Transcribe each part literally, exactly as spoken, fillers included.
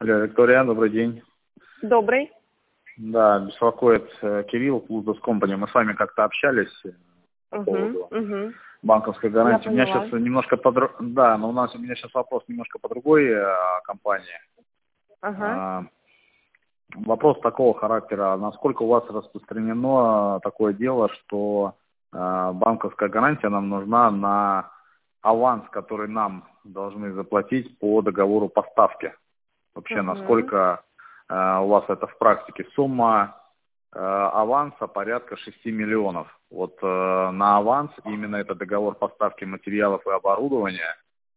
Алло, Виктория, добрый день. Добрый. Да, беспокоит э, Кирилл, Лудос Компани. Мы с вами как-то общались э, по Угу, поводу угу. банковской Я гарантии. У меня поняла. сейчас немножко по дру- да, но у нас у меня сейчас вопрос немножко по другой э, компании. Ага. А, вопрос такого характера: насколько у вас распространено такое дело, что э, банковская гарантия нам нужна на аванс, который нам должны заплатить по договору поставки? Вообще, Угу. насколько э, у вас это в практике? Сумма э, аванса порядка шести миллионов. Вот э, на аванс, именно это договор поставки материалов и оборудования,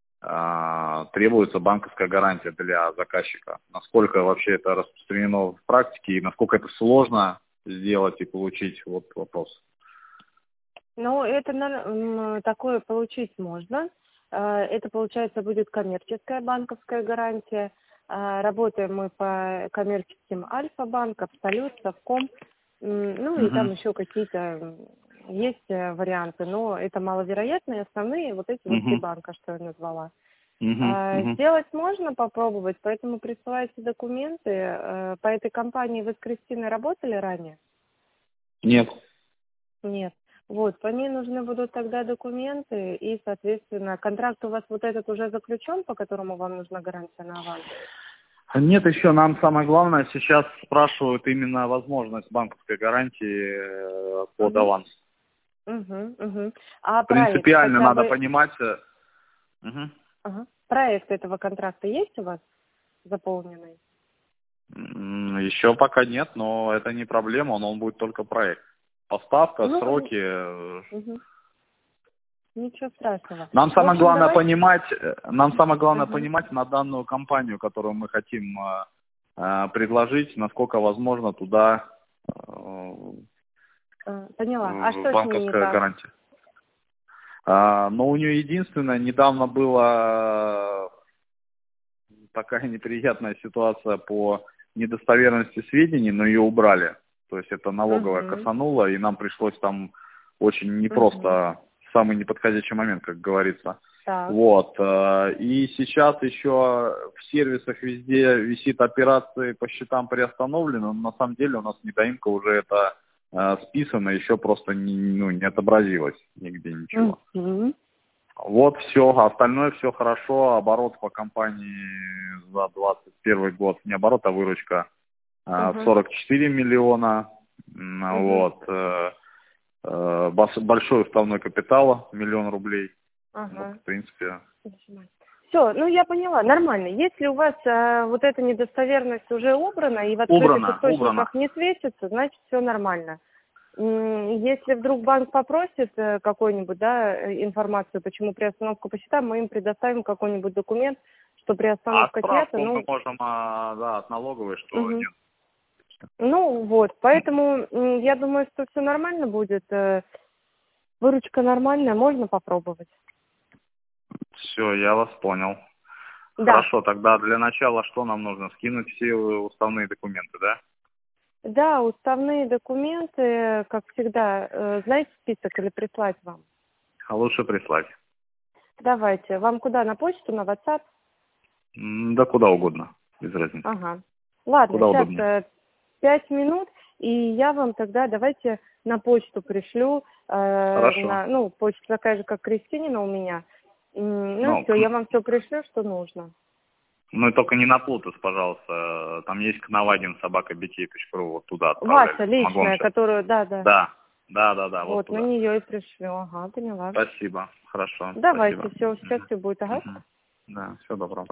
э, требуется банковская гарантия для заказчика. Насколько вообще это распространено в практике и насколько это сложно сделать и получить? Вот вопрос. Ну, это на- м, такое получить можно. Э, Это, получается, будет коммерческая банковская гарантия. Э, Работаем мы по коммерческим Альфа-банк, Абсолют, Совком. М, Ну, и там Мгм. еще какие-то м, есть э, варианты, но это маловероятные. Основные вот эти вот три Мгм. банка, что я назвала. Мгм. А, Мгм. Сделать можно попробовать, поэтому присылайте документы. Э, По этой компании вы с Кристиной работали ранее? Нет. Нет. Вот, по ней нужны будут тогда документы и, соответственно, контракт у вас вот этот уже заключен, по которому вам нужна гарантия на аванс? Нет, еще нам самое главное сейчас спрашивают именно возможность банковской гарантии э, под Угу, аванс. угу, угу. А проект Принципиально хотя надо бы, понимать. э, мгм. ага. Проект этого контракта есть у вас заполненный? М, Еще пока нет, но это не проблема, он, он будет только проект. Поставка, Ну, сроки. э, угу. Ничего страшного. Нам В самое общем, главное давайте... понимать, э, нам самое главное Угу. понимать на данную компанию, которую мы хотим э, э, предложить, насколько возможно туда э, Поняла. А э, что с ней не банковская так? гарантия. А, но у нее единственное, недавно была такая неприятная ситуация по недостоверности сведений, но ее убрали. То есть это налоговая Угу, косанула, и нам пришлось там очень угу. непросто, в самый неподходящий момент, как говорится. Так. Вот. э, И сейчас еще в сервисах везде висит операции по счетам приостановлены, но на самом деле у нас недоимка уже это э, списано, еще просто не, ну, не отобразилось нигде ничего. Угу. Вот все, остальное все хорошо, оборот по компании за двадцать первый год, не оборот, а выручка э, Угу. сорок четыре миллиона, м, Угу. вот, э, э, бас- большой уставной капитал, миллион рублей, вот, Ага. в принципе. Все, ну я поняла, нормально. Если у вас э, вот эта недостоверность уже убрана и в открытых Убрано, убрано. источниках не светится, значит все нормально. М, Если вдруг банк попросит э, какую-нибудь, да, э, информацию, почему приостановка по счетам, мы им предоставим какой-нибудь документ, что А приостановка снята. справку мы Ну, можем, а, да, от налоговой, что мгм. нет. Ну вот, поэтому м, я думаю, что все нормально будет. э, Выручка нормальная, можно попробовать. Все, я вас понял. Да. Хорошо, тогда для начала что нам нужно? Скинуть все уставные документы, да? Да, уставные документы, как всегда, э, знаете список или прислать вам? А лучше прислать. Давайте. Вам куда? На почту, на WhatsApp? М, Да куда угодно, без разницы. Ага. Ладно, Куда сейчас удобнее. пять минут, и я вам тогда давайте на почту пришлю. э, Хорошо. на, ну, почта такая же, как Кристинина у меня. М, Ну, Ну, все, к- я вам все пришлю, что нужно. ну и только не на Плутус, пожалуйста. Там есть кновагин собака би ти точка ру, вот туда отправляли. Ваша Могу вам личная, сейчас. которую, да, да. Да, да, да, да, вот Вот, на туда. нее и пришлю. Ага, поняла. Спасибо. Хорошо, Давайте, спасибо. все, сейчас Мгм. все будет. Ага. Мгм. Да, всего доброго.